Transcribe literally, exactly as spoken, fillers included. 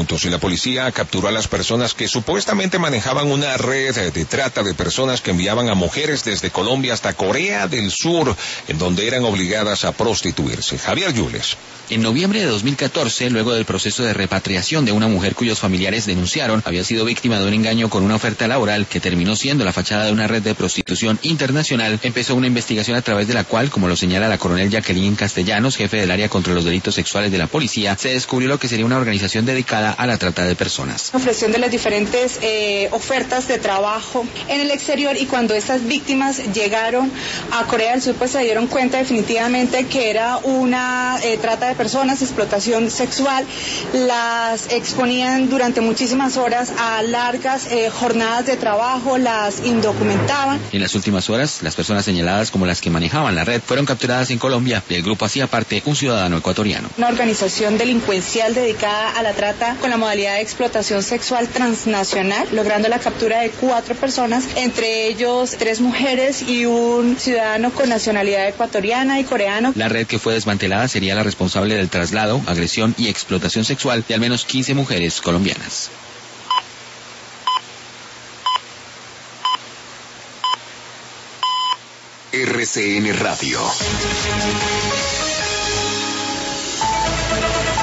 minutos y la policía capturó a las personas que supuestamente manejaban una red de trata de personas que enviaban a mujeres desde Colombia hasta Corea del Sur, en donde eran obligadas a prostituirse. Javier Yules. En noviembre de dos mil catorce, luego del proceso de repatriación de una mujer cuyos familiares denunciaron había sido víctima de un engaño con una oferta laboral que terminó siendo la fachada de una red de prostitución internacional, empezó una investigación a través de la cual, como lo señala la coronel Jacqueline Castellanos, jefe del área contra los delitos sexuales de la policía, se descubrió lo que sería una organización dedicada a la trata de personas. Ofrecieron de las diferentes eh, ofertas de trabajo en el exterior, y cuando estas víctimas llegaron a Corea del Sur, pues se dieron cuenta definitivamente que era una eh, trata de personas, explotación sexual. Las exponían durante muchísimas horas a largas eh, jornadas de trabajo, las indocumentaban. En las últimas horas, las personas señaladas como las que manejaban la red fueron capturadas en Colombia. Del grupo hacía parte un ciudadano ecuatoriano. Una organización delincuencial dedicada a la trata con la modalidad de explotación sexual transnacional, logrando la captura de cuatro personas, entre ellos tres mujeres y un ciudadano con nacionalidad ecuatoriana y coreano. La red que fue desmantelada sería la responsable del traslado, agresión y explotación sexual de al menos quince mujeres colombianas. R C N Radio.